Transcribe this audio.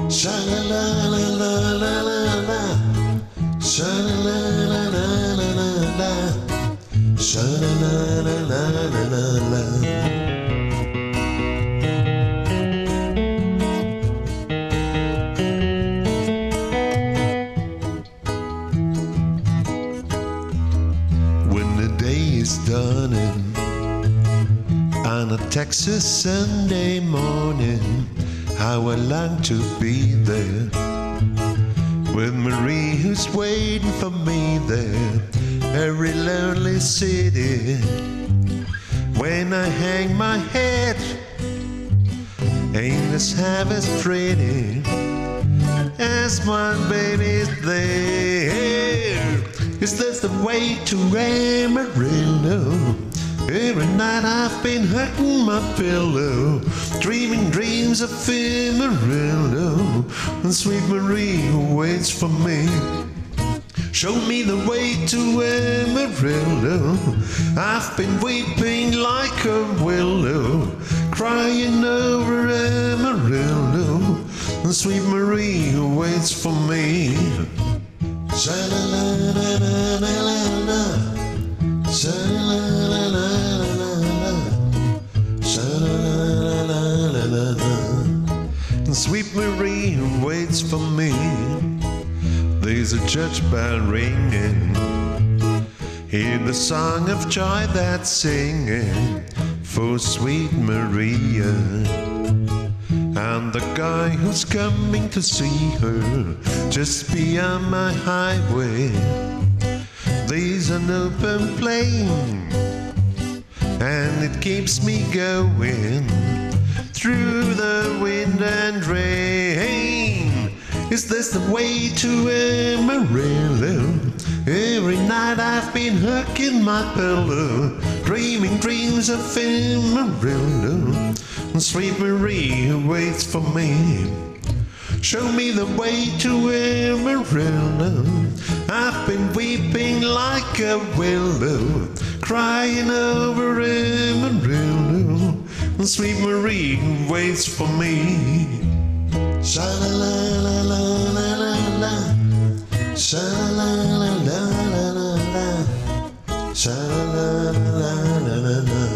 Sha la la la la la la la. Sha la la la la la la la. Sha la la la la la la la. When the day is dawning on a Texas Sunday morning, how I long to be there with Marie who's waiting for me there. Every lonely city, when I hang my head, ain't this half as pretty as my baby's there. Is this the way to Amarillo? Every night I've been hugging my pillow, dreaming dreams of Amarillo, and sweet Marie who waits for me. Show me the way to Amarillo. I've been weeping like a willow, crying over Amarillo, and sweet Marie who waits for me. Sha la la la la la la la. Sha la la la la la. Sha la la la la la la. And sweet Marie who waits for me. There's a church bell ringing, hear the song of joy that's singing for sweet Maria. And the guy who's coming to see her just beyond my highway, there's an open plain, and it keeps me going through the wind and rain. Is this the way to Amarillo? Every night I've been hugging my pillow, dreaming dreams of Amarillo, and sweet Marie who waits for me. Show me the way to Amarillo. I've been weeping like a willow, crying over Amarillo, and sweet Marie who waits for me. Sha la la la la la la la. Sha la la la la la la. Sha la la la la la la.